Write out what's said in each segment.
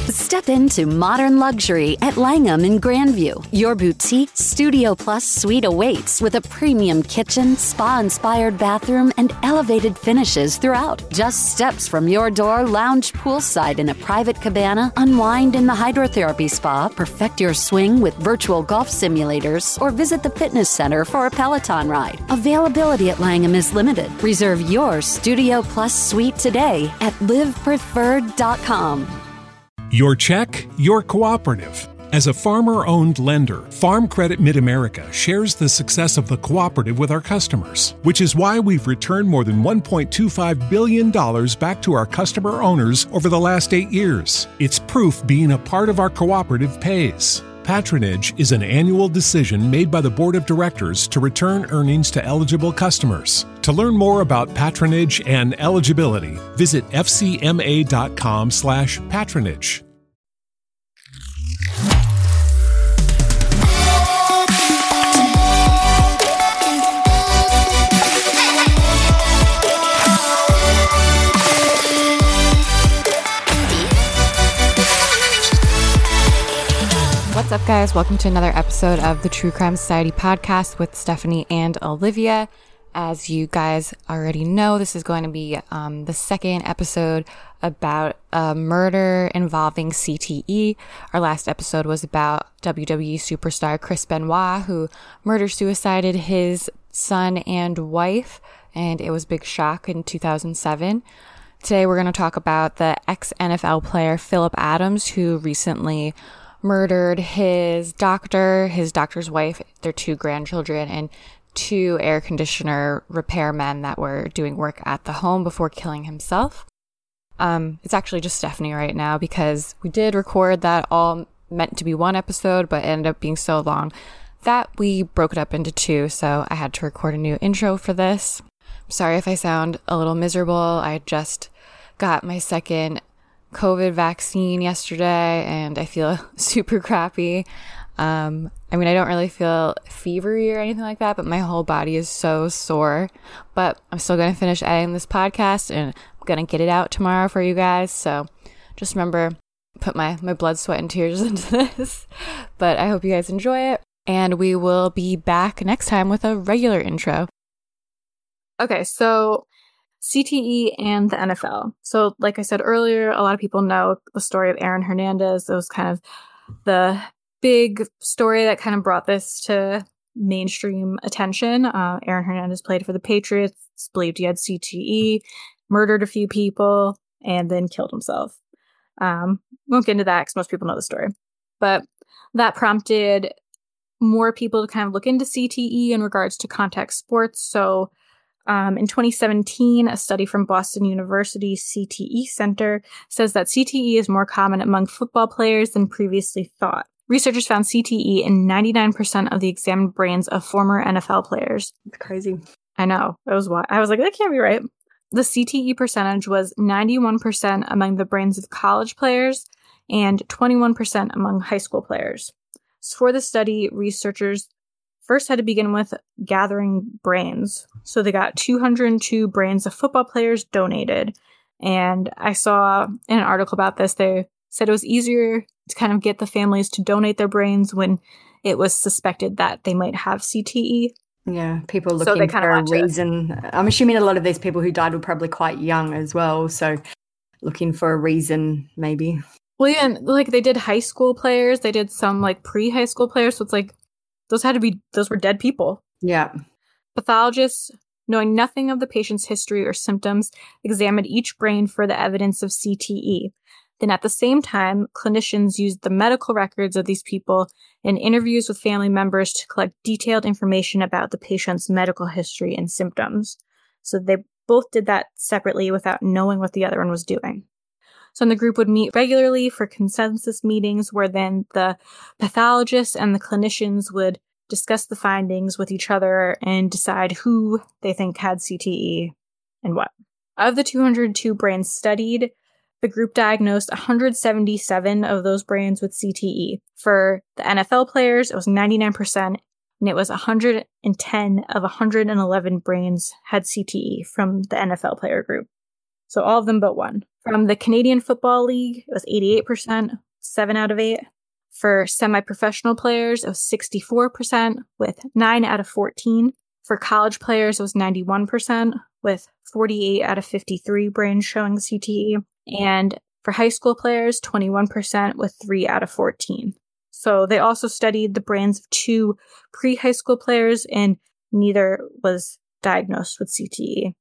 Step into modern luxury at Langham in Grandview. Your boutique Studio Plus suite awaits with a premium kitchen, spa-inspired bathroom, and elevated finishes throughout. Just steps from your door, lounge poolside in a private cabana, unwind in the hydrotherapy spa, perfect your swing with virtual golf simulators, or visit the fitness center for a Peloton ride. Availability at Langham is limited. Reserve your Studio Plus suite today at livepreferred.com. Your check, your cooperative. As a farmer-owned lender, Farm Credit Mid-America shares the success of the cooperative with our customers, which is why we've returned more than $1.25 billion back to our customer owners over the last 8 years. It's proof being a part of our cooperative pays. Patronage is an annual decision made by the Board of Directors to return earnings to eligible customers. To learn more about patronage and eligibility, visit fcma.com/patronage. What's up, guys? Welcome to another episode of the True Crime Society podcast with Stephanie and Olivia. As you guys already know, this is going to be the second episode about a murder involving CTE. Our last episode was about WWE superstar Chris Benoit, who murder-suicided his son and wife, and it was a big shock in 2007. Today, we're going to talk about the ex-NFL player Phillip Adams, who recently murdered his doctor's wife, their 2 grandchildren, and 2 air conditioner repairmen that were doing work at the home before killing himself. It's actually just Stephanie right now because we did record that all meant to be one episode, but it ended up being so long that we broke it up into 2, so I had to record a new intro for this. I'm sorry if I sound a little miserable. I just got my second COVID vaccine yesterday and I feel super crappy. I don't really feel fevery or anything like that, but my whole body is so sore. But I'm still going to finish editing this podcast and I'm going to get it out tomorrow for you guys. So just remember, put my blood, sweat, and tears into this. But I hope you guys enjoy it. And we will be back next time with a regular intro. Okay, so CTE and the NFL. So like I said earlier, a lot of people know the story of Aaron Hernandez. It was kind of the big story that kind of brought this to mainstream attention. Aaron Hernandez played for the Patriots, believed he had CTE, murdered a few people, and then killed himself. Won't get into that because most people know the story. But that prompted more people to kind of look into CTE in regards to contact sports. So in 2017, a study from Boston University CTE Center says that CTE is more common among football players than previously thought. Researchers found CTE in 99% of the examined brains of former NFL players. It's crazy. I know. It was wild. I was like, that can't be right. The CTE percentage was 91% among the brains of college players and 21% among high school players. So for the study, researchers first had to begin with gathering brains. So they got 202 brains of football players donated. And I saw in an article about this, they said it was easier to kind of get the families to donate their brains when it was suspected that they might have CTE. Yeah, people looking for a reason. I'm assuming a lot of these people who died were probably quite young as well. So looking for a reason, maybe. Well, yeah, and like they did high school players. They did some like pre-high school players. So it's like, those were dead people. Yeah. Pathologists, knowing nothing of the patient's history or symptoms, examined each brain for the evidence of CTE. Then at the same time, clinicians used the medical records of these people in interviews with family members to collect detailed information about the patient's medical history and symptoms. So they both did that separately without knowing what the other one was doing. So the group would meet regularly for consensus meetings where then the pathologists and the clinicians would discuss the findings with each other and decide who they think had CTE and what. Of the 202 brains studied, the group diagnosed 177 of those brains with CTE. For the NFL players, it was 99%, and it was 110 of 111 brains had CTE from the NFL player group. So all of them but one. From the Canadian Football League, it was 88%, 7 out of 8. For semi-professional players, it was 64%, with 9 out of 14. For college players, it was 91%, with 48 out of 53 brains showing CTE. And for high school players, 21%, with 3 out of 14. So they also studied the brains of 2 pre-high school players, and neither was diagnosed with CTE.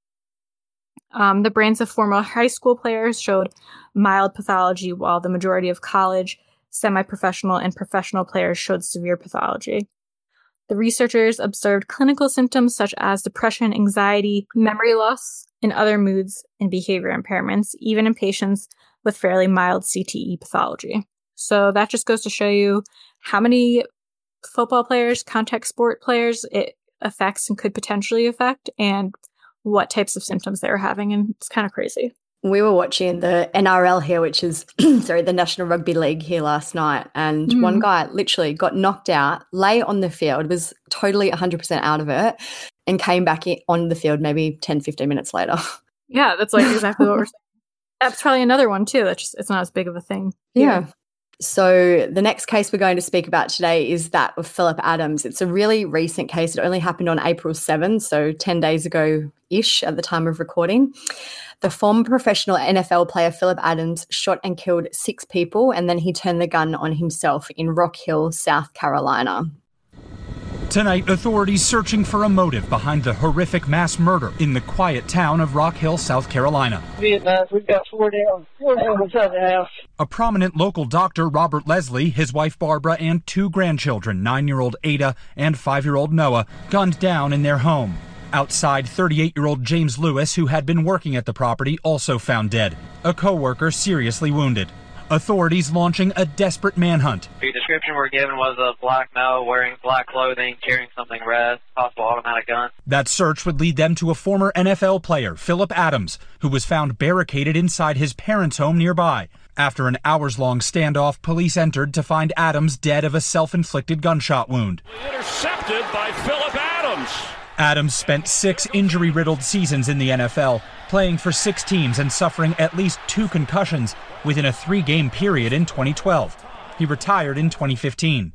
The brains of former high school players showed mild pathology, while the majority of college, semi-professional, and professional players showed severe pathology. The researchers observed clinical symptoms such as depression, anxiety, memory loss, and other moods and behavior impairments, even in patients with fairly mild CTE pathology. So that just goes to show you how many football players, contact sport players it affects and could potentially affect, and what types of symptoms they were having, and it's kind of crazy. We were watching the NRL here, which is, the National Rugby League here last night, and one guy literally got knocked out, lay on the field, was totally 100% out of it, and came back on the field maybe 10, 15 minutes later. Yeah, that's like exactly what we're saying. That's probably another one too. That's just, it's not as big of a thing. Yeah. So the next case we're going to speak about today is that of Phillip Adams. It's a really recent case. It only happened on April 7, so 10 days ago-ish at the time of recording. The former professional NFL player Phillip Adams shot and killed 6 people, and then he turned the gun on himself in Rock Hill, South Carolina. Tonight, authorities searching for a motive behind the horrific mass murder in the quiet town of Rock Hill, South Carolina. We've got 4 down. 4 down inside the house. A prominent local doctor, Robert Leslie, his wife Barbara, and 2 grandchildren, 9-year-old Ada and 5-year-old Noah, gunned down in their home. Outside, 38-year-old James Lewis, who had been working at the property, also found dead. A co-worker seriously wounded. Authorities launching a desperate manhunt. The description we're given was a black male wearing black clothing, carrying something red, possible automatic gun. That search would lead them to a former NFL player, Phillip Adams, who was found barricaded inside his parents' home nearby. After an hours-long standoff, police entered to find Adams dead of a self-inflicted gunshot wound. Intercepted by Phillip Adams. Adams spent 6 injury-riddled seasons in the NFL, playing for 6 teams and suffering at least 2 concussions within a 3-game period in 2012. He retired in 2015.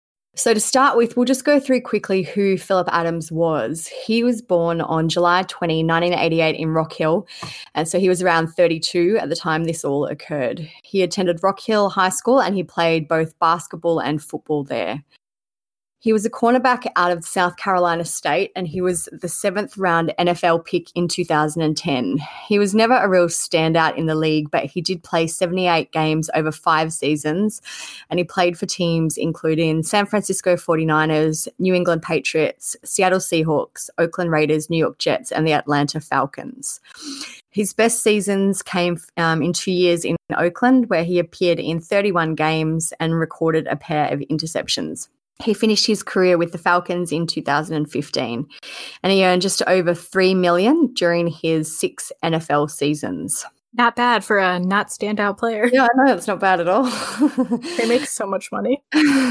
So to start with, we'll just go through quickly who Phillip Adams was. He was born on July 20, 1988 in Rock Hill, and so he was around 32 at the time this all occurred. He attended Rock Hill High School and he played both basketball and football there. He was a cornerback out of South Carolina State, and he was the 7th round NFL pick in 2010. He was never a real standout in the league, but he did play 78 games over 5 seasons, and he played for teams including San Francisco 49ers, New England Patriots, Seattle Seahawks, Oakland Raiders, New York Jets, and the Atlanta Falcons. His best seasons came in 2 years in Oakland, where he appeared in 31 games and recorded a pair of interceptions. He finished his career with the Falcons in 2015, and he earned just over $3 million during his 6 NFL seasons. Not bad for a not standout player. Yeah, I know, it's not bad at all. They make so much money.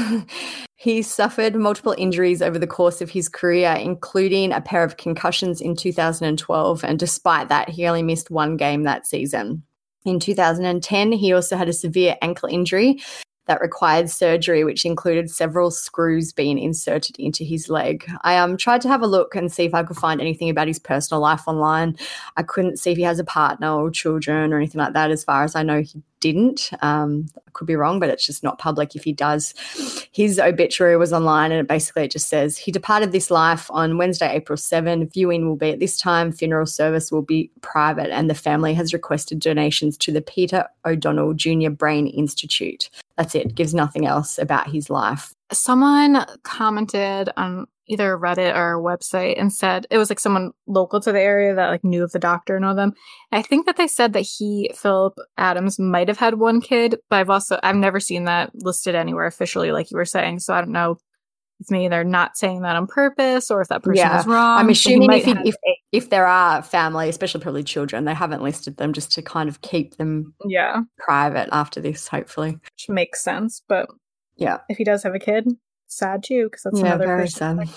He suffered multiple injuries over the course of his career, including a pair of concussions in 2012, and despite that, he only missed 1 game that season. In 2010, he also had a severe ankle injury that required surgery, which included several screws being inserted into his leg. I tried to have a look and see if I could find anything about his personal life online. I couldn't see if he has a partner or children or anything like that. As far as I know, he didn't. I could be wrong, but it's just not public if he does. His obituary was online, and it just says, he departed this life on Wednesday, April 7. Viewing will be at this time. Funeral service will be private, and the family has requested donations to the Peter O'Donnell Jr. Brain Institute. That's it. Gives nothing else about his life. Someone commented on either Reddit or a website and said it was like someone local to the area that like knew of the doctor and all them. I think that they said that Phillip Adams might have had 1 kid, but I've never seen that listed anywhere officially, like you were saying. So I don't know if maybe they're not saying that on purpose or if that person is wrong. I'm assuming if there are family, especially probably children, they haven't listed them just to kind of keep them private after this, hopefully. Which makes sense, but yeah, if he does have a kid, sad too, because that's another person.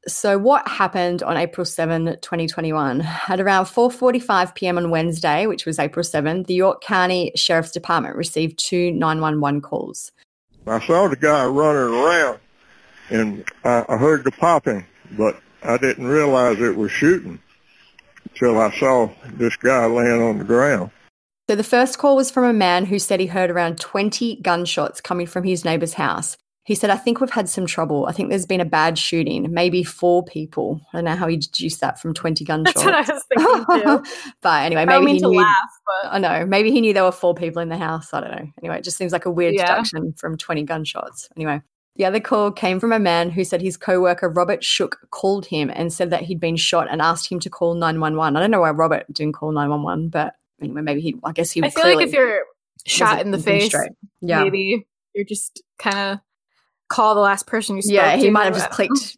So what happened on April 7, 2021? At around 4:45 p.m. on Wednesday, which was April 7, the York County Sheriff's Department received 2 911 calls. I saw the guy running around, and I heard the popping, but I didn't realize it was shooting until I saw this guy laying on the ground. So the first call was from a man who said he heard around 20 gunshots coming from his neighbor's house. He said, I think we've had some trouble. I think there's been a bad shooting, maybe 4 people. I don't know how he deduced that from 20 gunshots. That's what I was thinking too. But anyway, maybe he knew. I know. Maybe he knew there were 4 people in the house. I don't know. Anyway, it just seems like a weird deduction from 20 gunshots. Anyway, the other call came from a man who said his co-worker Robert Shook called him and said that he'd been shot and asked him to call 911. I don't know why Robert didn't call 911, but anyway, maybe I guess he I feel like if you're shot in the face, maybe you're just kind of call the last person you spoke to. Yeah, he might have just clicked,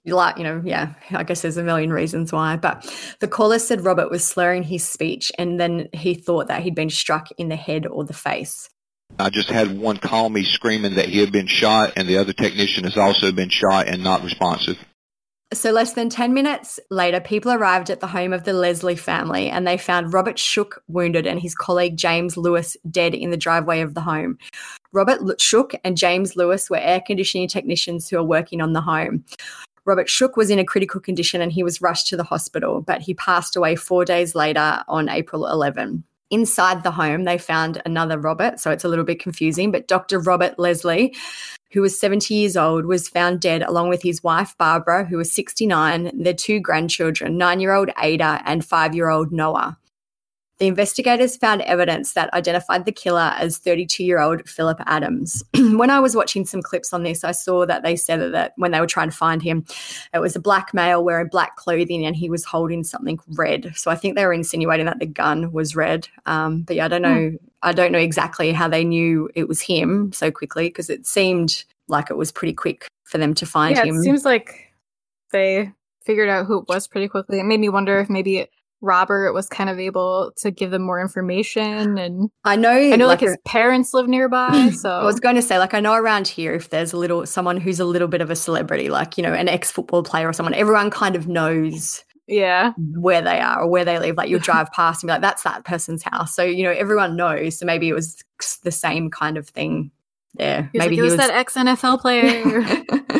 I guess there's a million reasons why. But the caller said Robert was slurring his speech and then he thought that he'd been struck in the head or the face. I just had one call me screaming that he had been shot, and the other technician has also been shot and not responsive. So less than 10 minutes later, people arrived at the home of the Leslie family and they found Robert Shook wounded and his colleague James Lewis dead in the driveway of the home. Robert Shook and James Lewis were air conditioning technicians who were working on the home. Robert Shook was in a critical condition and he was rushed to the hospital, but he passed away 4 days later on April 11. Inside the home, they found another Robert, so it's a little bit confusing, but Dr. Robert Leslie, who was 70 years old, was found dead along with his wife, Barbara, who was 69, their 2 grandchildren, 9-year-old Ada and 5-year-old Noah. The investigators found evidence that identified the killer as 32-year-old Philip Adams. When I was watching some clips on this, I saw that they said that when they were trying to find him, it was a black male wearing black clothing and he was holding something red. So I think they were insinuating that the gun was red. But yeah, I don't know. I don't know exactly how they knew it was him so quickly because it seemed like it was pretty quick for them to find him. Yeah, it seems like they figured out who it was pretty quickly. It made me wonder if maybe Robert was kind of able to give them more information, and I know like his parents live nearby. So I was going to say, like, I know around here if there's someone who's a little bit of a celebrity, like, you know, an ex-football player or someone, everyone kind of knows where they are or where they live. Like, you'll drive past and be like, that's that person's house. So, you know, everyone knows. So maybe it was the same kind of thing there. Maybe he was that ex-NFL player.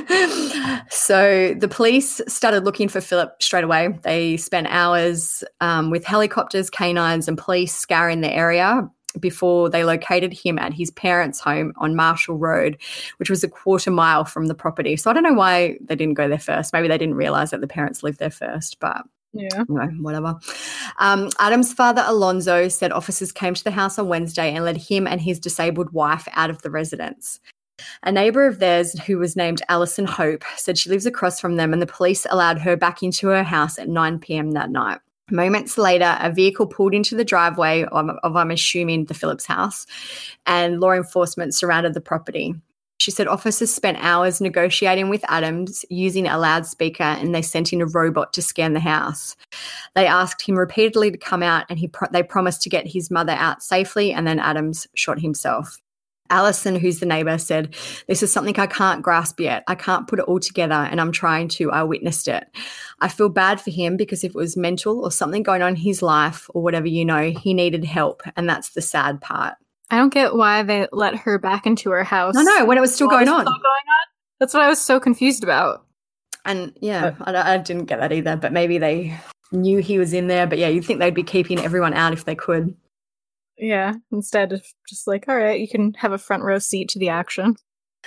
So the police started looking for Philip straight away. They spent hours with helicopters, canines, and police scouring the area before they located him at his parents' home on Marshall Road, which was a quarter mile from the property. So I don't know why they didn't go there first. Maybe they didn't realize that the parents lived there first, but whatever. Adam's father, Alonzo, said officers came to the house on Wednesday and led him and his disabled wife out of the residence. A neighbour of theirs, who was named Alison Hope, said she lives across from them and the police allowed her back into her house at 9 p.m. that night. Moments later, a vehicle pulled into the driveway of I'm assuming, the Phillips house, and law enforcement surrounded the property. She said officers spent hours negotiating with Adams using a loudspeaker and they sent in a robot to scan the house. They asked him repeatedly to come out and they promised to get his mother out safely, and then Adams shot himself. Alison, who's the neighbour, said, "This is something I can't grasp yet. I can't put it all together and I'm trying to. I witnessed it. I feel bad for him because if it was mental or something going on in his life or whatever, you know, he needed help, and that's the sad part." I don't get why they let her back into her house. No, when it was still going on. That's what I was so confused about. And I didn't get that either, but maybe they knew he was in there. But yeah, you'd think they'd be keeping everyone out if they could. Yeah, instead of just like, all right, you can have a front row seat to the action.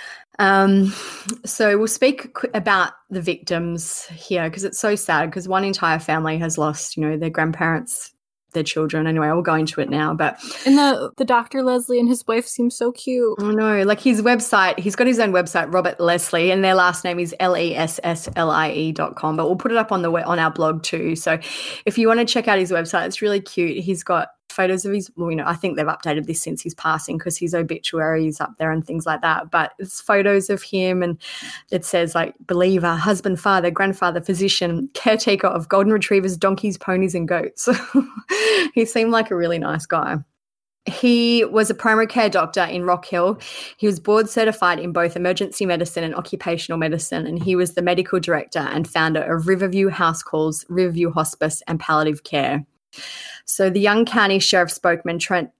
So we'll speak about the victims here because it's so sad because one entire family has lost, you know, their grandparents, their children. Anyway, we'll go into it now. But and the Dr. Leslie and his wife seem so cute. Oh no, like his website, he's got his own website, Robert Leslie, and their last name is lesslie.com. But we'll put it up on our blog too. So if you want to check out his website, it's really cute. He's got photos of his, well, you know, I think they've updated this since his passing because his obituary is up there and things like that. But it's photos of him and it says like believer, husband, father, grandfather, physician, caretaker of golden retrievers, donkeys, ponies and goats. He seemed like a really nice guy. He was a primary care doctor in Rock Hill. He was board certified in both emergency medicine and occupational medicine, and he was the medical director and founder of Riverview House Calls, Riverview Hospice, and Palliative Care. So the Young County Sheriff spokesman, Trent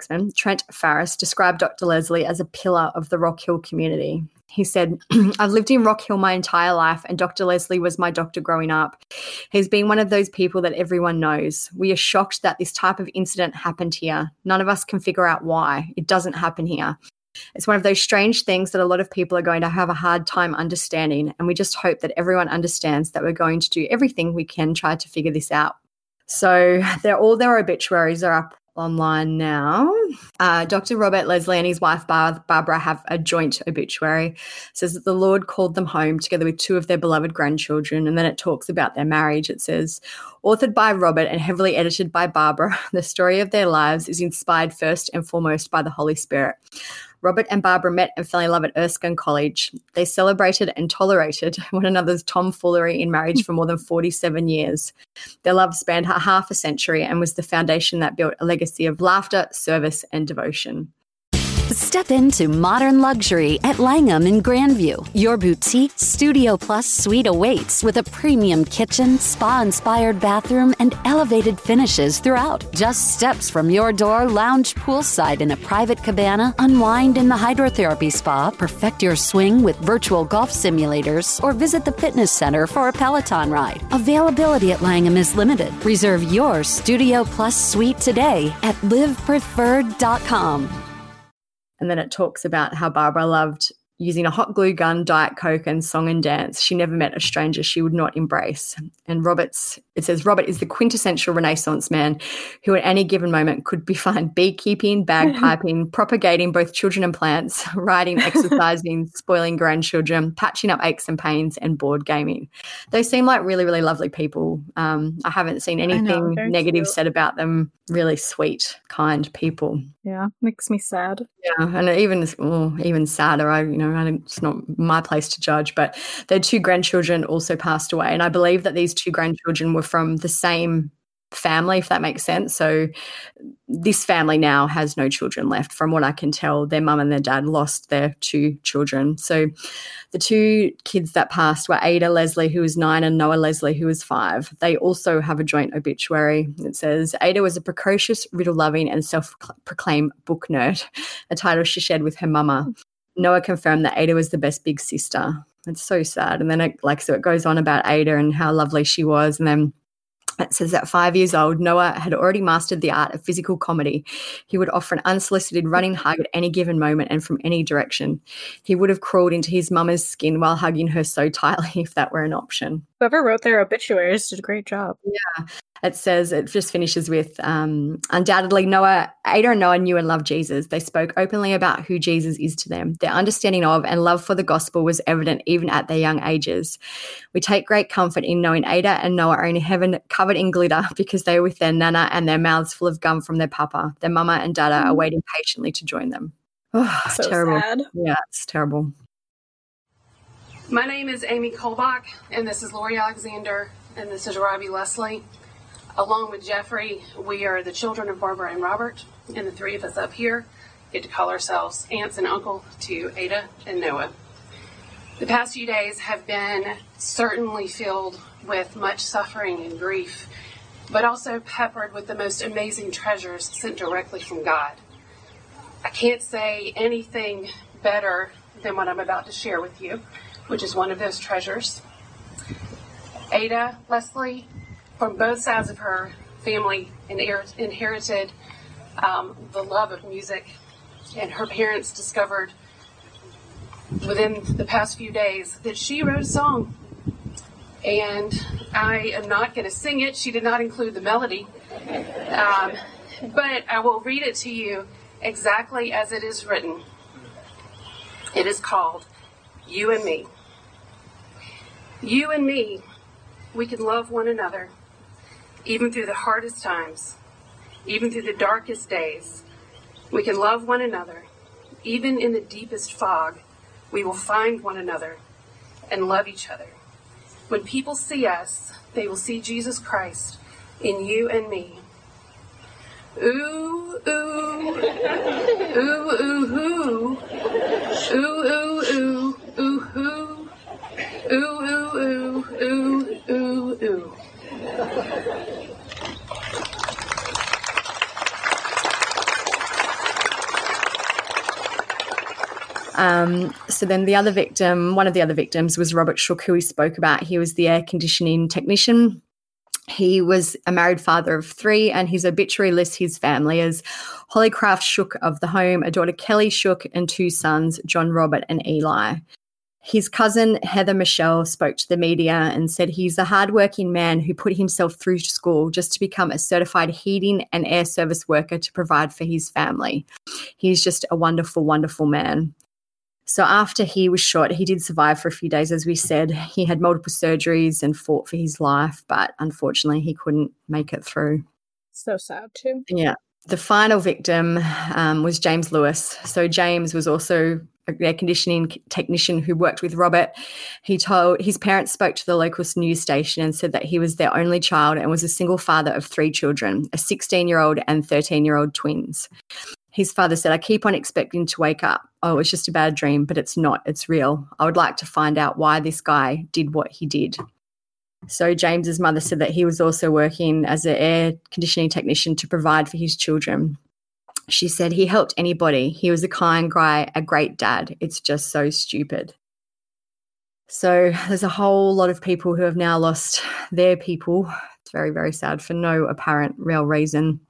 Farris, described Dr. Leslie as a pillar of the Rock Hill community. He said, I've lived in Rock Hill my entire life, and Dr. Leslie was my doctor growing up. He's been one of those people that everyone knows. We are shocked that this type of incident happened here. None of us can figure out why. It doesn't happen here. It's one of those strange things that a lot of people are going to have a hard time understanding, and we just hope that everyone understands that we're going to do everything we can try to figure this out. So all their obituaries are up online now. Dr. Robert Leslie and his wife Barbara have a joint obituary. It says that the Lord called them home together with 2 of their beloved grandchildren, and then it talks about their marriage. It says, authored by Robert and heavily edited by Barbara, the story of their lives is inspired first and foremost by the Holy Spirit. Robert and Barbara met and fell in love at Erskine College. They celebrated and tolerated one another's tomfoolery in marriage for more than 47 years. Their love spanned half a century and was the foundation that built a legacy of laughter, service, and devotion. Step into modern luxury at Langham in Grandview. Your boutique Studio Plus suite awaits with a premium kitchen, spa-inspired bathroom, and elevated finishes throughout. Just steps from your door, lounge poolside in a private cabana, unwind in the hydrotherapy spa, perfect your swing with virtual golf simulators, or visit the fitness center for a Peloton ride. Availability at Langham is limited. Reserve your Studio Plus suite today at livepreferred.com. And then it talks about how Barbara loved using a hot glue gun, Diet Coke, and song and dance. She never met a stranger she would not embrace. And it says, Robert is the quintessential Renaissance man who at any given moment could be found beekeeping, bagpiping, propagating both children and plants, riding, exercising, spoiling grandchildren, patching up aches and pains, and board gaming. They seem like really, really lovely people. I haven't seen anything negative said about them. Really sweet, kind people. Yeah, makes me sad. Yeah, and even sadder. It's not my place to judge, but their 2 grandchildren also passed away, and I believe that these 2 grandchildren were from the same family, if that makes sense. So this family now has no children left. From what I can tell, their mum and their dad lost their 2 children. So the 2 kids that passed were Ada Leslie, who was 9, and Noah Leslie, who was 5. They also have a joint obituary. It says, Ada was a precocious, riddle-loving, and self-proclaimed book nerd, a title she shared with her mama. Noah confirmed that Ada was the best big sister. It's so sad. And then it goes on about Ada and how lovely she was. And then it says at 5 years old, Noah had already mastered the art of physical comedy. He would offer an unsolicited running hug at any given moment and from any direction. He would have crawled into his mama's skin while hugging her so tightly if that were an option. Whoever wrote their obituaries did a great job. Yeah. It says, it just finishes with, undoubtedly, Ada and Noah knew and loved Jesus. They spoke openly about who Jesus is to them. Their understanding of and love for the gospel was evident even at their young ages. We take great comfort in knowing Ada and Noah are in heaven covered in glitter because they are with their nana and their mouths full of gum from their papa. Their mama and dada are waiting patiently to join them. Oh, so terrible. Sad. Yeah, it's terrible. My name is Amy Kolbach, and this is Lori Alexander, and this is Robbie Leslie. Along with Jeffrey, we are the children of Barbara and Robert, and the 3 of us up here get to call ourselves aunts and uncle to Ada and Noah. The past few days have been certainly filled with much suffering and grief, but also peppered with the most amazing treasures sent directly from God. I can't say anything better than what I'm about to share with you, which is one of those treasures. Ada Leslie, from both sides of her family, inherited the love of music, and her parents discovered within the past few days that she wrote a song. And I am not going to sing it. She did not include the melody. But I will read it to you exactly as it is written. It is called You and Me. You and me, we can love one another, even through the hardest times, even through the darkest days. We can love one another. Even in the deepest fog, we will find one another and love each other. When people see us, they will see Jesus Christ in you and me. Ooh, ooh. Ooh, ooh, ooh. Ooh, ooh, ooh. Ooh, ooh. Ooh, ooh, ooh. Ooh, ooh, ooh. So then one of the other victims was Robert Shook, who we spoke about. He was the air conditioning technician. He was a married father of 3, and his obituary lists his family as Hollycraft Shook of the home, a daughter Kelly Shook, and 2 sons, John Robert and Eli. His cousin Heather Michelle spoke to the media and said he's a hardworking man who put himself through school just to become a certified heating and air service worker to provide for his family. He's just a wonderful, wonderful man. So after he was shot, he did survive for a few days, as we said. He had multiple surgeries and fought for his life, but unfortunately he couldn't make it through. So sad too. Yeah. The final victim was James Lewis. So James was also an air conditioning technician who worked with Robert. He told his parents spoke to the local news station and said that he was their only child and was a single father of 3 children, a 16-year-old and 13-year-old twins. His father said, I keep on expecting to wake up. Oh, it was just a bad dream, but it's not. It's real. I would like to find out why this guy did what he did. So James's mother said that he was also working as an air conditioning technician to provide for his children. She said he helped anybody. He was a kind guy, a great dad. It's just so stupid. So there's a whole lot of people who have now lost their people. It's very, very sad for no apparent real reason.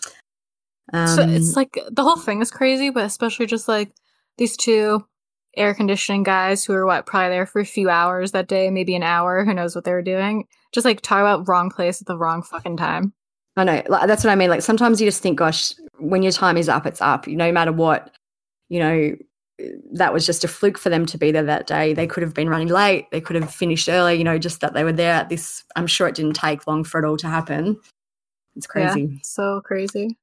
So it's like the whole thing is crazy, but especially just like these 2 air conditioning guys who were probably there for a few hours that day, maybe an hour, who knows what they were doing. Just like talk about wrong place at the wrong fucking time. I know, that's what I mean. Like sometimes you just think, gosh, when your time is up, it's up. No matter what, that was just a fluke for them to be there that day. They could have been running late. They could have finished early, just that they were there at this. I'm sure it didn't take long for it all to happen. It's crazy. Yeah, so crazy.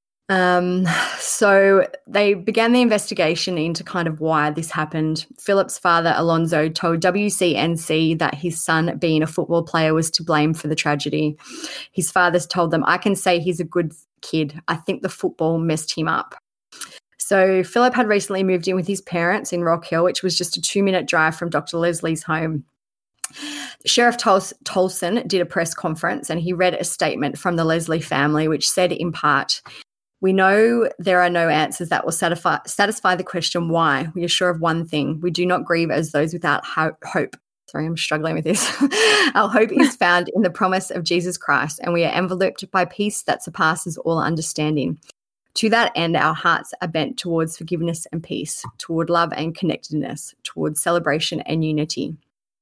So they began the investigation into kind of why this happened. Philip's father, Alonzo, told WCNC that his son being a football player was to blame for the tragedy. His father told them, I can say he's a good kid. I think the football messed him up. So Philip had recently moved in with his parents in Rock Hill, which was just a 2-minute drive from Dr. Leslie's home. Sheriff Tolson did a press conference and he read a statement from the Leslie family, which said in part, we know there are no answers that will satisfy the question why. We are sure of one thing. We do not grieve as those without hope. Sorry, I'm struggling with this. Our hope is found in the promise of Jesus Christ, and we are enveloped by peace that surpasses all understanding. To that end, our hearts are bent towards forgiveness and peace, toward love and connectedness, towards celebration and unity.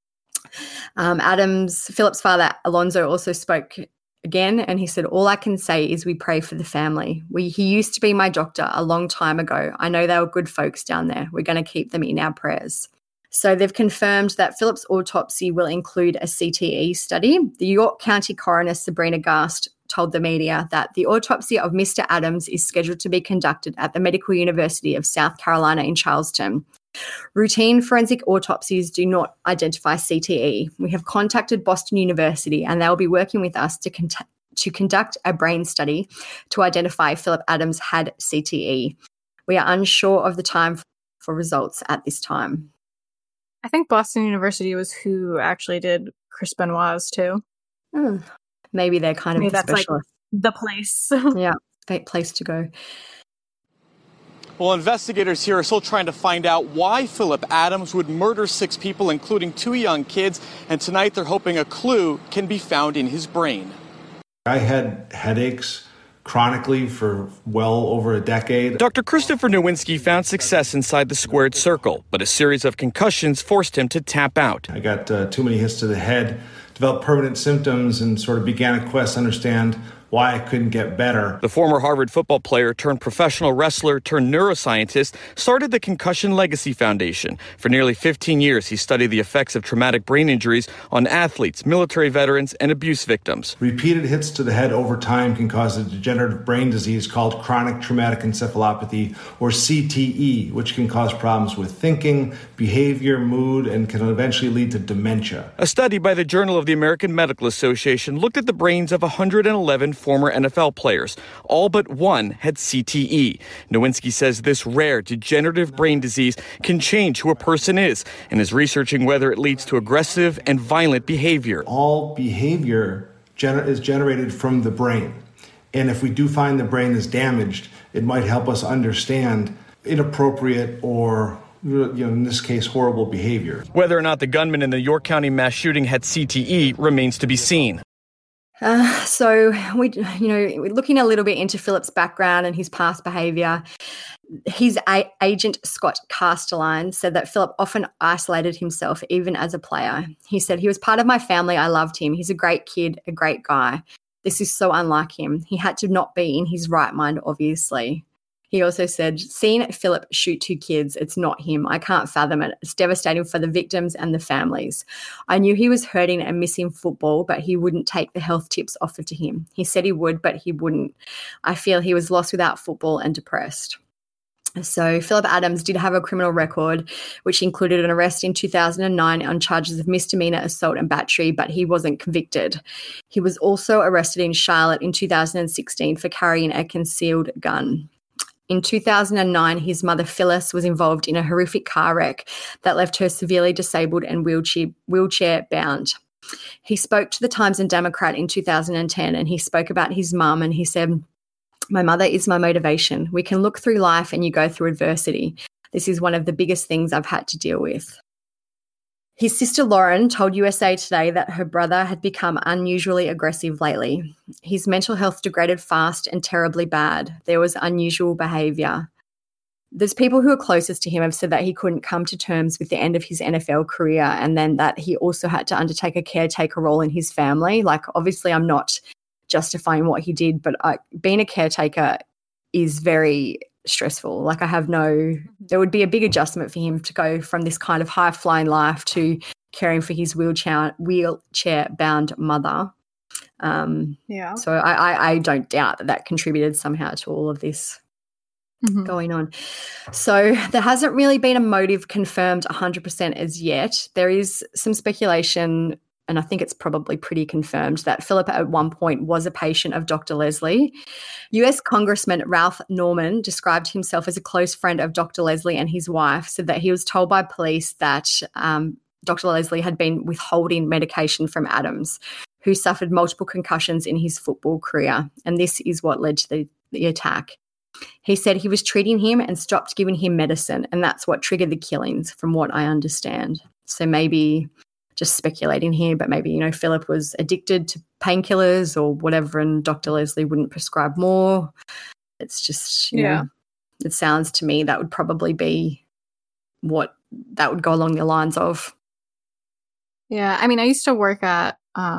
Philip's father, Alonzo, also spoke again, and he said, all I can say is we pray for the family. He used to be my doctor a long time ago. I know they were good folks down there. We're going to keep them in our prayers. So they've confirmed that Philip's autopsy will include a CTE study. The York County coroner, Sabrina Gast, told the media that the autopsy of Mr. Adams is scheduled to be conducted at the Medical University of South Carolina in Charleston. Routine forensic autopsies do not identify CTE. We have contacted Boston University and they will be working with us to conduct a brain study to identify if Philip Adams had CTE. We are unsure of the time for results at this time. I think Boston University was who actually did Chris Benoit's too. Maybe they're kind of the specialist. Like the place. Yeah, great place to go. Well, investigators here are still trying to find out why Philip Adams would murder 6 people, including 2 young kids. And tonight they're hoping a clue can be found in his brain. I had headaches chronically for well over a decade. Dr. Christopher Nowinski found success inside the squared circle, but a series of concussions forced him to tap out. I got too many hits to the head, developed permanent symptoms, and sort of began a quest to understand why I couldn't get better. The former Harvard football player turned professional wrestler turned neuroscientist started the Concussion Legacy Foundation. For nearly 15 years, he studied the effects of traumatic brain injuries on athletes, military veterans, and abuse victims. Repeated hits to the head over time can cause a degenerative brain disease called chronic traumatic encephalopathy, or CTE, which can cause problems with thinking, behavior, mood, and can eventually lead to dementia. A study by the Journal of the American Medical Association looked at the brains of 111 former NFL players. All but one had CTE. Nowinski says this rare degenerative brain disease can change who a person is and is researching whether it leads to aggressive and violent behavior. All behavior is generated from the brain. And if we do find the brain is damaged, it might help us understand inappropriate or, in this case, horrible behavior. Whether or not the gunman in the York County mass shooting had CTE remains to be seen. So we're looking a little bit into Philip's background and his past behaviour. His agent, Scott Castelline, said that Philip often isolated himself, even as a player. He said, "He was part of my family. I loved him. He's a great kid, a great guy. This is so unlike him. He had to not be in his right mind, obviously." He also said, "Seeing Philip shoot 2 kids, it's not him. I can't fathom it. It's devastating for the victims and the families. I knew he was hurting and missing football, but he wouldn't take the health tips offered to him. He said he would, but he wouldn't. I feel he was lost without football and depressed." So Philip Adams did have a criminal record, which included an arrest in 2009 on charges of misdemeanor assault and battery, but he wasn't convicted. He was also arrested in Charlotte in 2016 for carrying a concealed gun. In 2009, his mother Phyllis was involved in a horrific car wreck that left her severely disabled and wheelchair-bound. He spoke to the Times and Democrat in 2010, and he spoke about his mum, and he said, "My mother is my motivation. We can look through life and you go through adversity. This is one of the biggest things I've had to deal with." His sister Lauren told USA Today that her brother had become unusually aggressive lately. His mental health degraded fast and terribly bad. There was unusual behaviour. There's people who are closest to him have said that he couldn't come to terms with the end of his NFL career, and then that he also had to undertake a caretaker role in his family. Like, obviously I'm not justifying what he did, but being a caretaker is very stressful. Like, there would be a big adjustment for him to go from this kind of high-flying life to caring for his wheelchair-bound mother. So I don't doubt that contributed somehow to all of this going on. So there hasn't really been a motive confirmed 100% as yet. There is some speculation, and I think it's probably pretty confirmed, that Philip at one point was a patient of Dr. Leslie. US Congressman Ralph Norman described himself as a close friend of Dr. Leslie and his wife, said that he was told by police that Dr. Leslie had been withholding medication from Adams, who suffered multiple concussions in his football career, and this is what led to the attack. He said he was treating him and stopped giving him medicine, and that's what triggered the killings, from what I understand. So maybe, just speculating here, but maybe, Philip was addicted to painkillers or whatever, and Dr. Leslie wouldn't prescribe more. It's just, it sounds to me that would probably be what that would go along the lines of. Yeah, I mean, I used to work at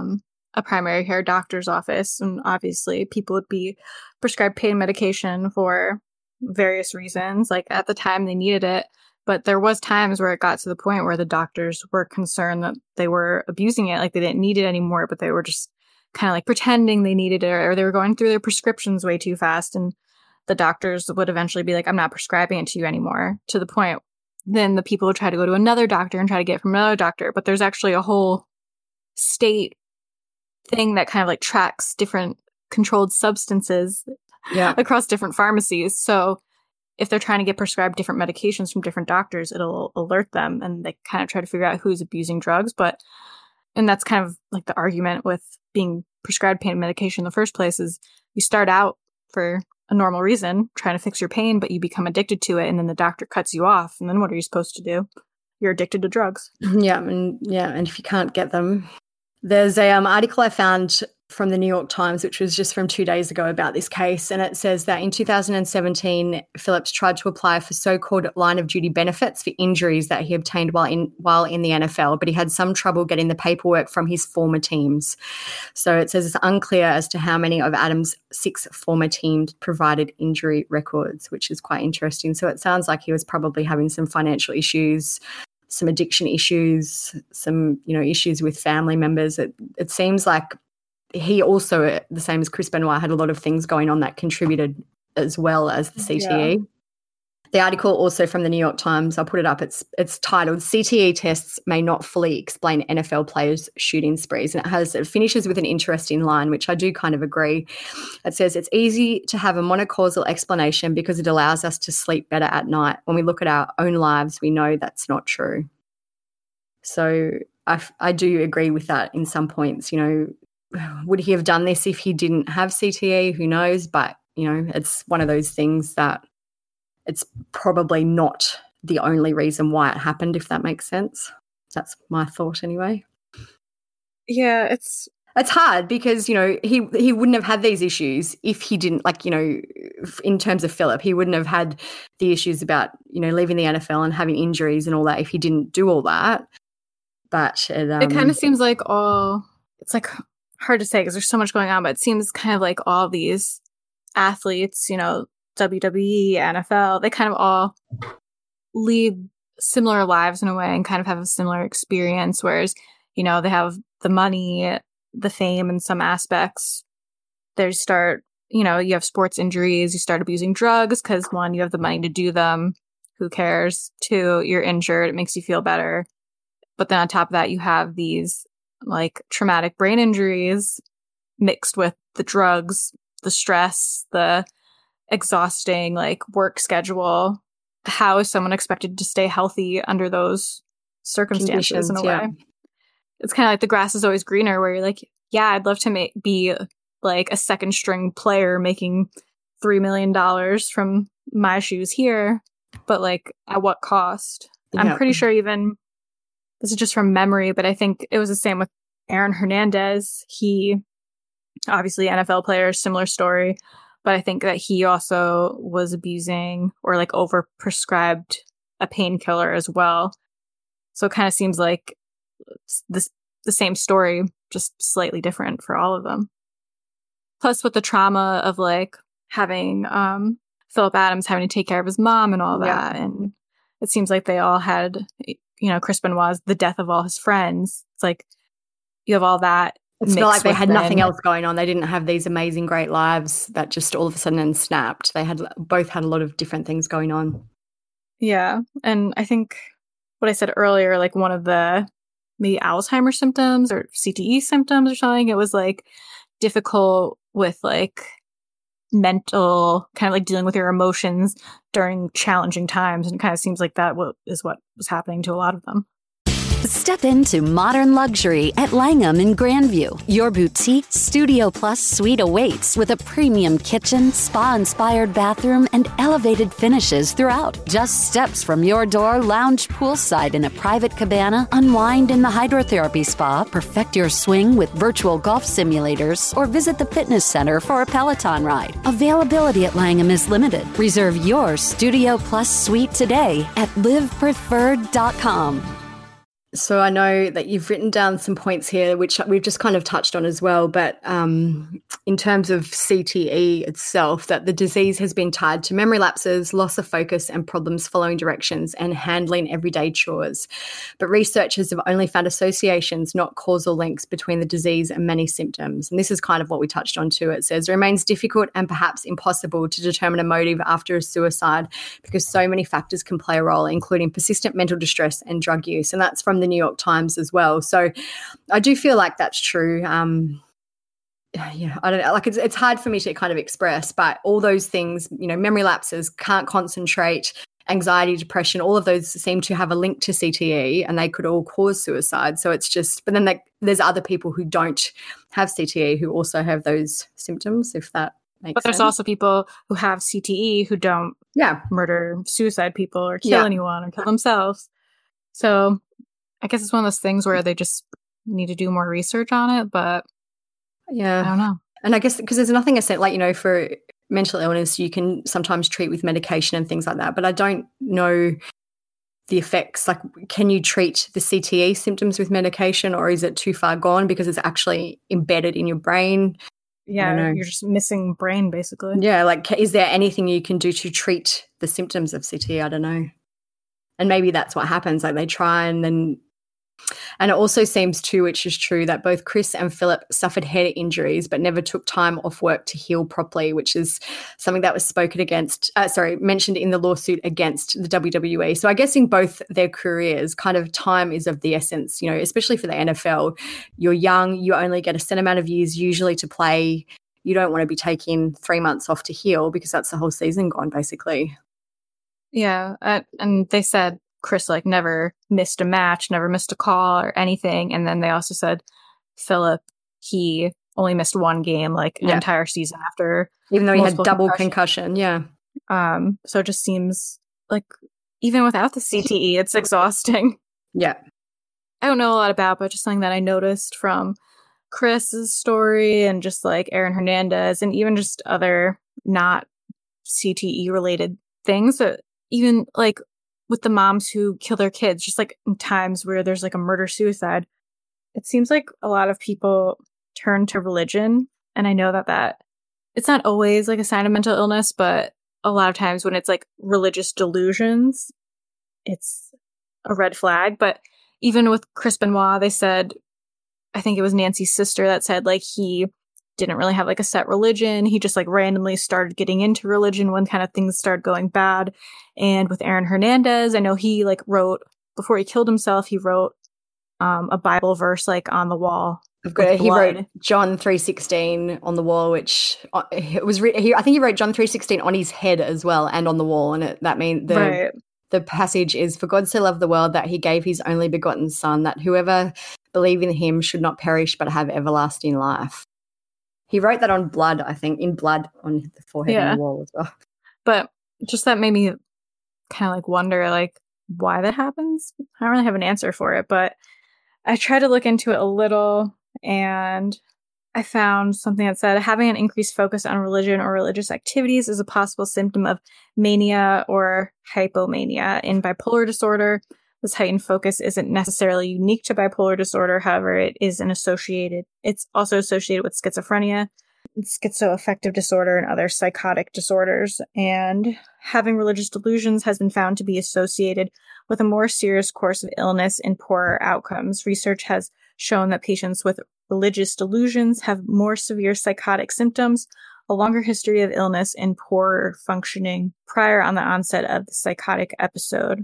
a primary care doctor's office, and obviously people would be prescribed pain medication for various reasons. Like, at the time they needed it, but there was times where it got to the point where the doctors were concerned that they were abusing it, like they didn't need it anymore, but they were just kind of like pretending they needed it, or they were going through their prescriptions way too fast, and the doctors would eventually be like, "I'm not prescribing it to you anymore," to the point then the people would try to go to another doctor and try to get it from another doctor. But there's actually a whole state thing that kind of like tracks different controlled substances across different pharmacies. So if they're trying to get prescribed different medications from different doctors, it'll alert them, and they kind of try to figure out who's abusing drugs. And that's kind of like the argument with being prescribed pain medication in the first place, is you start out for a normal reason, trying to fix your pain, but you become addicted to it, and then the doctor cuts you off, and then what are you supposed to do? You're addicted to drugs. And if you can't get them. There's a article I found from the New York Times, which was just from 2 days ago, about this case, and it says that in 2017, Phillips tried to apply for so-called line-of-duty benefits for injuries that he obtained while in the NFL, but he had some trouble getting the paperwork from his former teams. So it says it's unclear as to how many of Adams' 6 former teams provided injury records, which is quite interesting. So it sounds like he was probably having some financial issues, some addiction issues, some issues with family members. It seems like he also, the same as Chris Benoit, had a lot of things going on that contributed as well as the CTE. The article also from the New York Times, I'll put it up, it's titled CTE tests may not fully explain NFL players' shooting sprees. And it finishes with an interesting line, which I do kind of agree. It says, it's easy to have a monocausal explanation because it allows us to sleep better at night. When we look at our own lives, we know that's not true. So I do agree with that in some points. Would he have done this if he didn't have CTE? Who knows? But, it's one of those things that it's probably not the only reason why it happened, if that makes sense. That's my thought anyway. Yeah, it's hard because, he wouldn't have had these issues if he didn't, in terms of Philip, he wouldn't have had the issues about, leaving the NFL and having injuries and all that if he didn't do all that. But it kind of seems like it's like hard to say because there's so much going on, but it seems kind of like all these athletes, WWE, NFL, they kind of all lead similar lives in a way and kind of have a similar experience, whereas, they have the money, the fame in some aspects. They start, you have sports injuries, you start abusing drugs because, one, you have the money to do them. Who cares? Two, you're injured. It makes you feel better. But then on top of that, you have these traumatic brain injuries mixed with the drugs, the stress, the exhausting work schedule. How is someone expected to stay healthy under those circumstances in a way? It's kind of like the grass is always greener, where you're like, yeah, I'd love to be a second string player making $3 million from my shoes here, but at what cost? Yeah. I'm pretty sure even, this is just from memory, but I think it was the same with Aaron Hernandez. He, obviously NFL player, similar story. But I think that he also was abusing or overprescribed a painkiller as well. So it kind of seems like the same story, just slightly different for all of them. Plus with the trauma of having Philip Adams having to take care of his mom and all that. Yeah. And it seems like they all had, Chris Benoit's the death of all his friends. It's you have all that. It's not like they had nothing else going on. They didn't have these amazing, great lives that just all of a sudden snapped. They both had a lot of different things going on. Yeah. And I think what I said earlier, one of the maybe Alzheimer's symptoms or CTE symptoms or something, it was difficult with mental, kind of dealing with your emotions during challenging times. And it kind of seems like that is what was happening to a lot of them. Step into modern luxury at Langham in Grandview. Your boutique Studio Plus suite awaits with a premium kitchen, spa-inspired bathroom, and elevated finishes throughout. Just steps from your door, lounge poolside in a private cabana, unwind in the hydrotherapy spa, perfect your swing with virtual golf simulators, or visit the fitness center for a Peloton ride. Availability at Langham is limited. Reserve your Studio Plus suite today at livepreferred.com. So I know that you've written down some points here, which we've just kind of touched on as well. But in terms of CTE itself, that the disease has been tied to memory lapses, loss of focus, and problems following directions and handling everyday chores. But researchers have only found associations, not causal links between the disease and many symptoms. And this is kind of what we touched on too. It says, it remains difficult and perhaps impossible to determine a motive after a suicide because so many factors can play a role, including persistent mental distress and drug use. And that's from the New York Times as well. So I do feel like that's true. I don't know, it's hard for me to kind of express, but all those things, memory lapses, can't concentrate, anxiety, depression, all of those seem to have a link to CTE and they could all cause suicide. So it's just, but then there's other people who don't have CTE who also have those symptoms, if that makes sense. But there's also people who have CTE who don't murder, suicide people or kill anyone or kill themselves. So I guess it's one of those things where they just need to do more research on it, but I don't know. And I guess because there's nothing I said, for mental illness, you can sometimes treat with medication and things like that, but I don't know the effects. Can you treat the CTE symptoms with medication or is it too far gone because it's actually embedded in your brain? Yeah, you're just missing brain basically. Yeah, is there anything you can do to treat the symptoms of CTE? I don't know. And maybe that's what happens. They try and then And it also seems too, which is true, that both Chris and Philip suffered head injuries but never took time off work to heal properly, which is something that was mentioned in the lawsuit against the WWE. So I guess in both their careers, kind of time is of the essence, especially for the NFL. You're young, you only get a set amount of years usually to play. You don't want to be taking 3 months off to heal because that's the whole season gone, basically. Yeah, and they said Chris never missed a match, never missed a call or anything. And then they also said Philip, he only missed one game an entire season after. Even though he had double concussion, yeah. So it just seems like even without the CTE, it's exhausting. Yeah. I don't know a lot about, but just something that I noticed from Chris's story and just Aaron Hernandez and even just other not CTE related things that even with the moms who kill their kids, just in times where there's a murder suicide, it seems like a lot of people turn to religion. And I know that it's not always a sign of mental illness, but a lot of times when it's religious delusions, it's a red flag. But even with Chris Benoit, they said, I think it was Nancy's sister that said he didn't really have a set religion. He just randomly started getting into religion when kind of things started going bad. And with Aaron Hernandez, I know he wrote, before he killed himself, he wrote a Bible verse on the wall. He wrote John 3:16 on the wall, which it was. I think he wrote John 3:16 on his head as well and on the wall, and that means the passage is, "For God so loved the world that he gave his only begotten Son, that whoever believe in him should not perish but have everlasting life." He wrote that on blood, I think, in blood on the forehead and the wall as well. But just that made me kind of wonder why that happens. I don't really have an answer for it, but I tried to look into it a little and I found something that said having an increased focus on religion or religious activities is a possible symptom of mania or hypomania in bipolar disorder. This heightened focus isn't necessarily unique to bipolar disorder. However, it's also associated with schizophrenia, schizoaffective disorder, and other psychotic disorders. And having religious delusions has been found to be associated with a more serious course of illness and poorer outcomes. Research has shown that patients with religious delusions have more severe psychotic symptoms, a longer history of illness, and poorer functioning prior on the onset of the psychotic episode.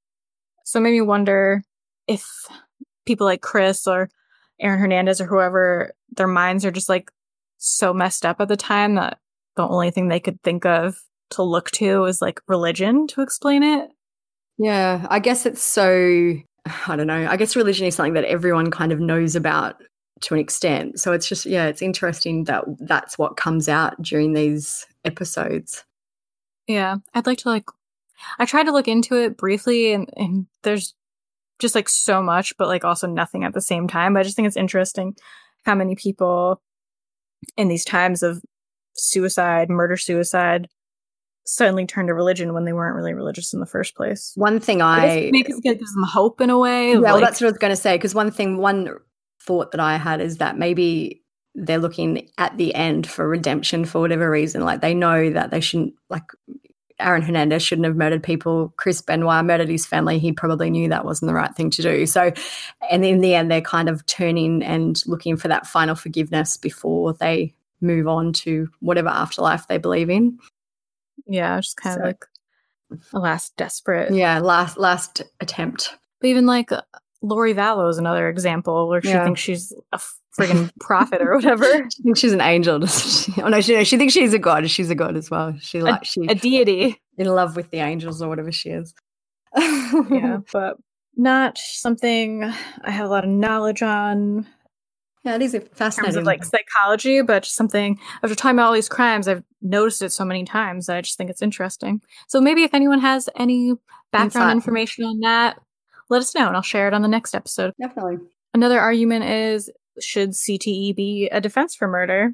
So it made me wonder if people like Chris or Aaron Hernandez or whoever, their minds are just so messed up at the time that the only thing they could think of to look to is religion to explain it. Yeah, I guess it's so, I don't know. I guess religion is something that everyone kind of knows about to an extent. So it's just, it's interesting that that's what comes out during these episodes. Yeah, I'd like to I tried to look into it briefly and there's just so much, but also nothing at the same time. But I just think it's interesting how many people in these times of murder-suicide, suddenly turn to religion when they weren't really religious in the first place. One thing it gives them hope in a way. Yeah, well, that's what I was going to say. Because one thought that I had is that maybe they're looking at the end for redemption for whatever reason. They know that they shouldn't, Aaron Hernandez shouldn't have murdered people. Chris Benoit murdered his family. He probably knew that wasn't the right thing to do. So, and in the end, they're kind of turning and looking for that final forgiveness before they move on to whatever afterlife they believe in. Yeah, just kind of a last desperate. Yeah, last attempt. But even Lori Vallow is another example where she thinks she's a friggin' prophet or whatever. She thinks she's an angel, doesn't she? Oh no, she thinks she's a god. She's a god as well. A deity in love with the angels or whatever she is. Yeah, but not something I have a lot of knowledge on. Yeah, it is fascinating. In terms of psychology, but just something after talking about all these crimes, I've noticed it so many times that I just think it's interesting. So maybe if anyone has any background information on that, let us know and I'll share it on the next episode. Definitely. Another argument is, should CTE be a defense for murder?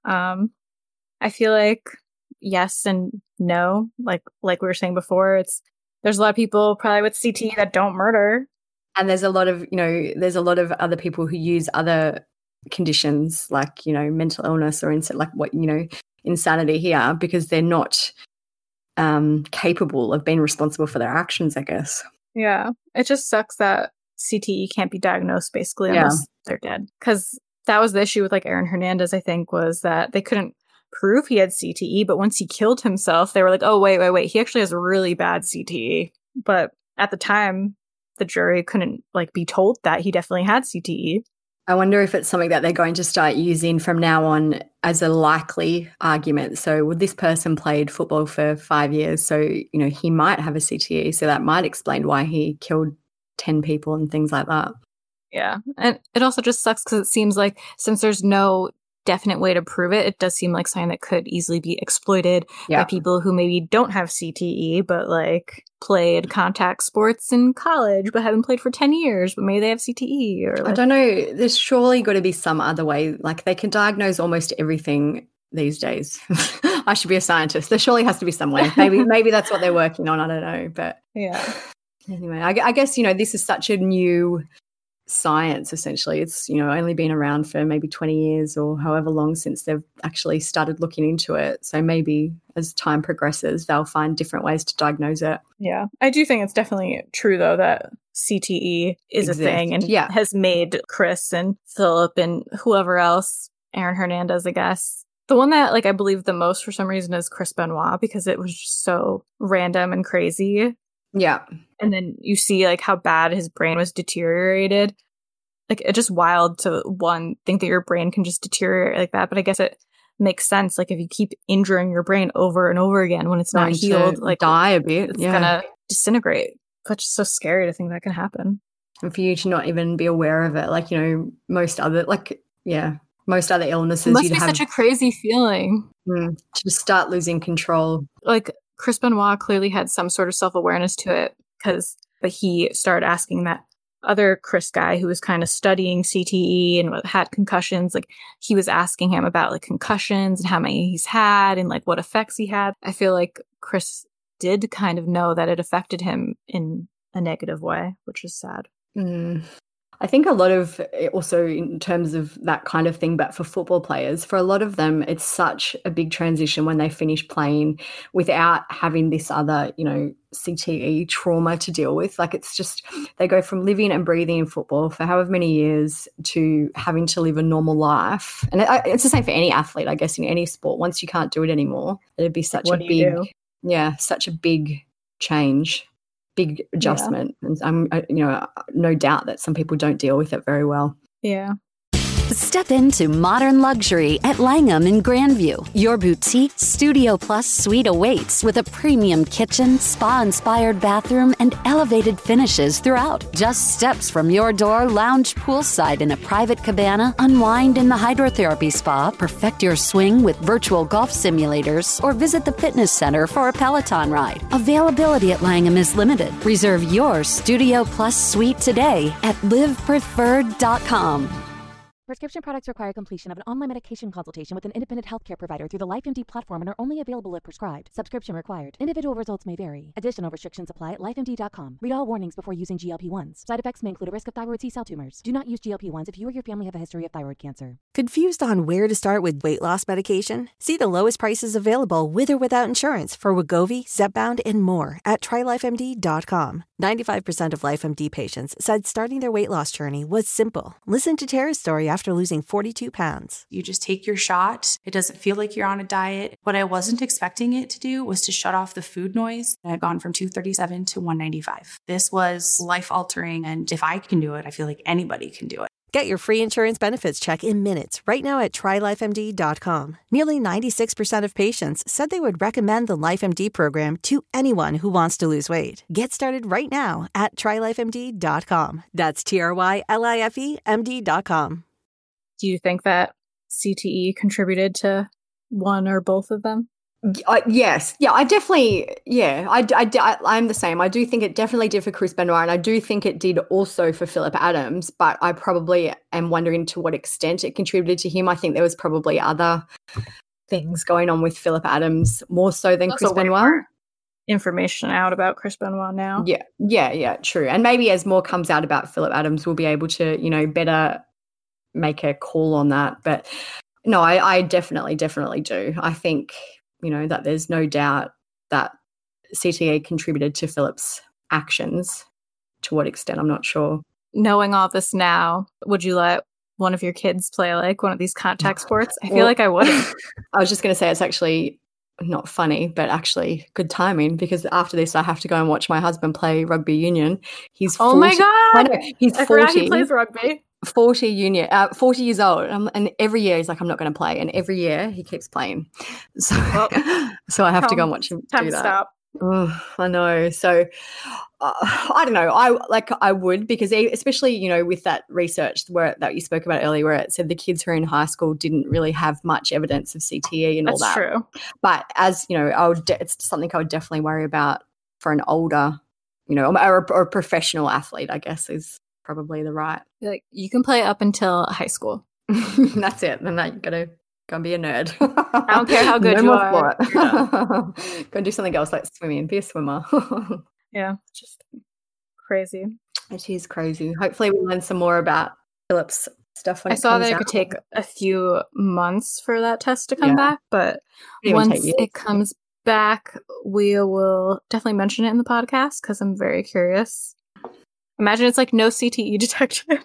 I feel yes and no. Like we were saying before, there's a lot of people probably with CTE that don't murder. And there's a lot of, other people who use other conditions mental illness or insanity here because they're not capable of being responsible for their actions, I guess. Yeah. It just sucks that CTE can't be diagnosed basically unless they're dead. Because that was the issue with like Aaron Hernandez, I think, was that they couldn't prove he had CTE, but once he killed himself, they were like, oh, wait, he actually has a really bad CTE. But at the time, the jury couldn't like be told that he definitely had CTE. I wonder if it's something that they're going to start using from now on as a likely argument. So would this person played football for 5 years, so, he might have a CTE, so that might explain why he killed 10 people and things like that. Yeah. And it also just sucks because it seems like since there's no definite way to prove it, it does seem like something that could easily be exploited by people who maybe don't have CTE, but like played contact sports in college, but haven't played for 10 years, but maybe they have CTE. Or like, I don't know. There's surely got to be some other way. Like they can diagnose almost everything these days. I should be a scientist. There surely has to be some way. Maybe that's what they're working on. I don't know. But yeah. Anyway, I guess, this is such a new science, essentially. It's, only been around for maybe 20 years or however long since they've actually started looking into it. So maybe as time progresses, they'll find different ways to diagnose it. Yeah. I do think it's definitely true, though, that CTE is a thing and has made Chris and Philip and whoever else, Aaron Hernandez, I guess. The one that I believe the most for some reason is Chris Benoit, because it was just so random and crazy. Yeah. And then you see how bad his brain was deteriorated. It's just wild to think that your brain can just deteriorate like that. But I guess it makes sense. If you keep injuring your brain over and over again when it's not healed, die a bit. It's gonna disintegrate. That's just so scary to think that can happen. And for you to not even be aware of it, most other illnesses, it must be such a crazy feeling to just start losing control. Chris Benoit clearly had some sort of self-awareness to it but he started asking that other Chris guy who was kind of studying CTE and had concussions, he was asking him about concussions and how many he's had and what effects he had. I feel like Chris did kind of know that it affected him in a negative way, which is sad. I think a lot of also in terms of that kind of thing, but for football players, for a lot of them, it's such a big transition when they finish playing without having this other, CTE trauma to deal with. It's just, they go from living and breathing in football for however many years to having to live a normal life. And it's the same for any athlete, I guess, in any sport. Once you can't do it anymore, it'd be such such a big change. Big adjustment. And I'm, no doubt that some people don't deal with it very well. Yeah. Step into modern luxury at Langham in Grandview. Your boutique Studio Plus suite awaits with a premium kitchen, spa-inspired bathroom, and elevated finishes throughout. Just steps from your door, lounge poolside in a private cabana, unwind in the hydrotherapy spa, perfect your swing with virtual golf simulators, or visit the fitness center for a Peloton ride. Availability at Langham is limited. Reserve your Studio Plus suite today at livepreferred.com. Prescription products require completion of an online medication consultation with an independent healthcare provider through the LifeMD platform and are only available if prescribed. Subscription required. Individual results may vary. Additional restrictions apply at lifemd.com. Read all warnings before using GLP-1s. Side effects may include a risk of thyroid C-cell tumors. Do not use GLP-1s if you or your family have a history of thyroid cancer. Confused on where to start with weight loss medication? See the lowest prices available with or without insurance for Wegovy, Zepbound, and more at TryLifeMD.com. 95% of LifeMD patients said starting their weight loss journey was simple. Listen to Tara's story after losing 42 pounds. You just take your shot. It doesn't feel like you're on a diet. What I wasn't expecting it to do was to shut off the food noise. I had gone from 237 to 195. This was life-altering, and if I can do it, I feel like anybody can do it. Get your free insurance benefits check in minutes right now at TryLifeMD.com. Nearly 96% of patients said they would recommend the LifeMD program to anyone who wants to lose weight. Get started right now at TryLifeMD.com. That's TryLifeMD.com. Do you think that CTE contributed to one or both of them? Yes. Yeah, I definitely, I'm the same. I do think it definitely did for Chris Benoit, and I do think it did also for Philip Adams, but I probably am wondering to what extent it contributed to him. I think there was probably other things going on with Philip Adams more so than Chris Benoit. Information out about Chris Benoit now. Yeah, true. And maybe as more comes out about Philip Adams, we'll be able to, better make a call on that. But no, I definitely do. I think, that there's no doubt that CTE contributed to Philip's actions. To what extent, I'm not sure. knowing all this now, would you let one of your kids play like one of these contact sports? I feel like I wouldn't. I was just going to say it's actually not funny, but actually good timing, because after this I have to go and watch my husband play rugby union. He's 40. Oh my God. I know, he's 40. Forgot he plays rugby. 40 years old, and every year he's like, I'm not going to play, and every year he keeps playing. So, so I have to go and watch him do that. Stop. I know. So I don't know. I would, because especially, you know, with that research that you spoke about earlier, where it said the kids who are in high school didn't really have much evidence of CTE and all that. That's true. But as you know, it's something I would definitely worry about for an older, you know, or a professional athlete, I guess, is probably the right. Like, you can play up until high school. That's it. Then you got to go and be a nerd. I don't care how good you are. Go and do something else like swimming. Be a swimmer. Yeah, just crazy. It is crazy. Hopefully we learn some more about Philip's stuff when I saw that it could take a few months for that test to come back, but once it comes back, we will definitely mention it in the podcast because I'm very curious. Imagine it's like no CTE detected.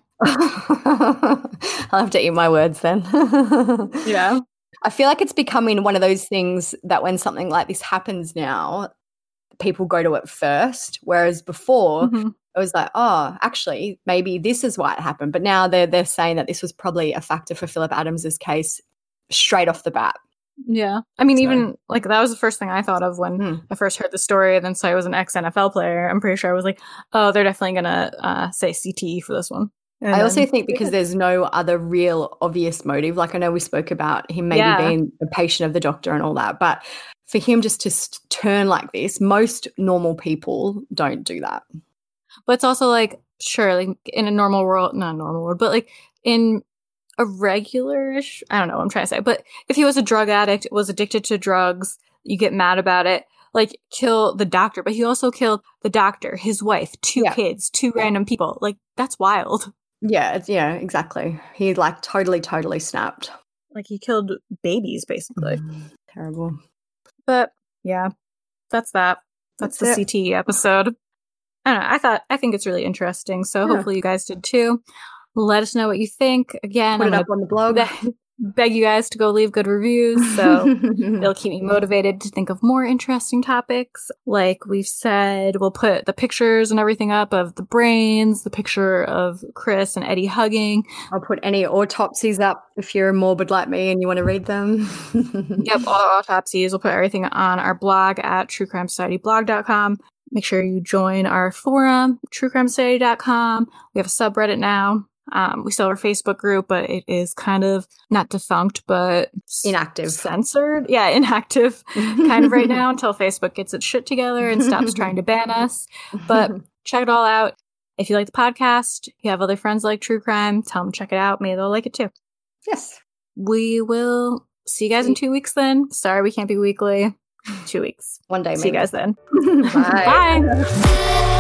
I'll have to eat my words then. Yeah. I feel like it's becoming one of those things that when something like this happens now, people go to it first, whereas before it was like, oh, actually, maybe this is why it happened. But now they're saying that this was probably a factor for Philip Adams's case straight off the bat. Yeah. I mean, even like that was the first thing I thought of when I first heard the story. And then so I was an ex-NFL player. I'm pretty sure I was like, oh, they're definitely going to say CTE for this one. And I also think because there's no other real obvious motive. Like I know we spoke about him maybe being a patient of the doctor and all that, but for him just to turn like this, most normal people don't do that. But it's also like, sure, like in a normal world, not normal world, but like in a regular-ish, I don't know what I'm trying to say, but if he was a drug addict, was addicted to drugs, you get mad about it, like kill the doctor, but he also killed the doctor, his wife, two kids, two random people. Like that's wild. Yeah, exactly. He like totally snapped. Like he killed babies, basically. Terrible. But yeah, that's that. That's the CTE episode. I don't know. I think it's really interesting. So hopefully you guys did too. Let us know what you think. Again, put it up on the blog. Beg you guys to go leave good reviews, so it'll keep me motivated to think of more interesting topics. Like we've said, we'll put the pictures and everything up of the brains, the picture of Chris and Eddie hugging. I'll put any autopsies up if you're morbid like me and you want to read them. Yep, all autopsies. We'll put everything on our blog at truecrimesocietyblog.com. Make sure you join our forum, truecrimesociety.com. We have a subreddit now. We still have our Facebook group, but it is kind of not defunct, but inactive, censored. Yeah, inactive kind of right now until Facebook gets its shit together and stops trying to ban us. But check it all out. If you like the podcast, you have other friends like True Crime, tell them to check it out. Maybe they'll like it too. Yes. We will see you guys in 2 weeks then. Sorry, we can't be weekly. 2 weeks. One day, See you guys then. Bye. Bye.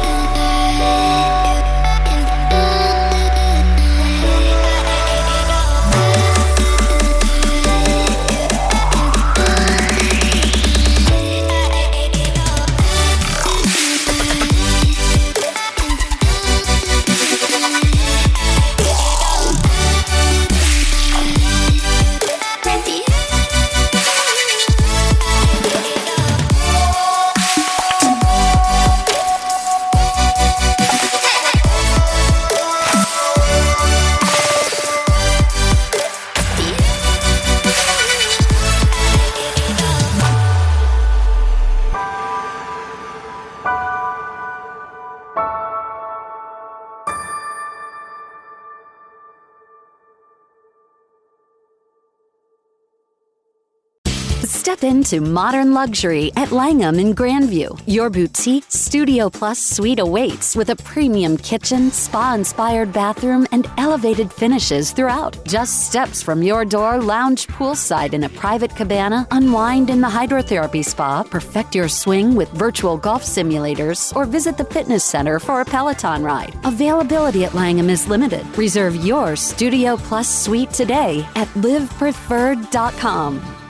Step into modern luxury at Langham in Grandview. Your boutique Studio Plus suite awaits with a premium kitchen, spa-inspired bathroom, and elevated finishes throughout. Just steps from your door, lounge poolside in a private cabana, unwind in the hydrotherapy spa, perfect your swing with virtual golf simulators, or visit the fitness center for a Peloton ride. Availability at Langham is limited. Reserve your Studio Plus suite today at livepreferred.com.